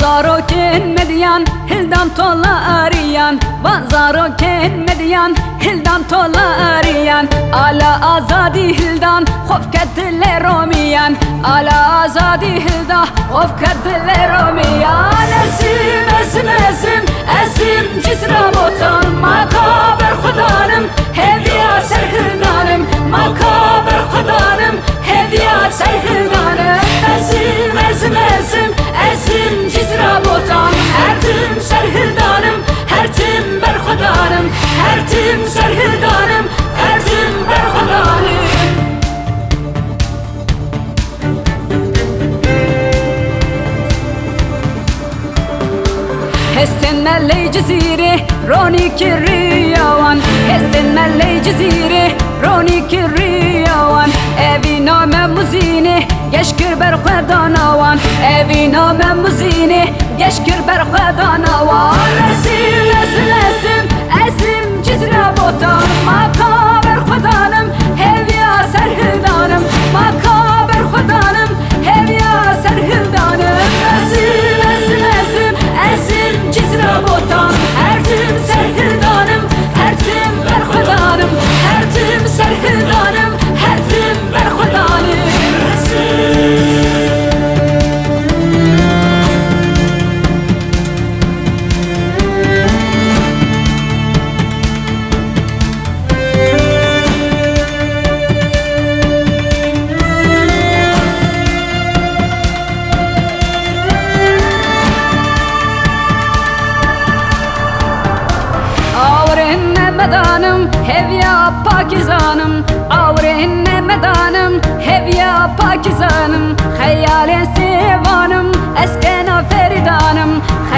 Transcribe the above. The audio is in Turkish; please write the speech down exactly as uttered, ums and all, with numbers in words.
Bazaroken medyan hildan tola ariyan, Bazaroken medyan hildan tola ariyan. Ala azadi hildan خوف كدل روميان، على azadi hilda خوف كدل روميان. اسم اسم اسم اسم جسر بوتان مكابر خدانم هديا سرهدانم، مكابر خدانم هديا سرهدانم. اسم اسم اسم اسم جسر بوتان her tim serhildanım, her tim berhudanım, her tim serhildanım, her tim berhudanım. Hesten melley cezire roni kiriyawan, Hesten melley cezire roni kiriyawan. Evi name muzine geşkir ber khadanawan, Evi name muzine geşkir ber khadanawan. Esim esim esim esim cizra botan, makaber khadanım hevya serhildanım, makaber khadanım hevya serhildanım. Esim esim esim esim cizra botan, her tim serhildanım, her tim berhudanım, her tim serhildanım, her tim berhudanım. Medanım hevya Pakizanım, Avrinne medanım hevya Pakizanım. Hayalen sevanım eskena feridanım,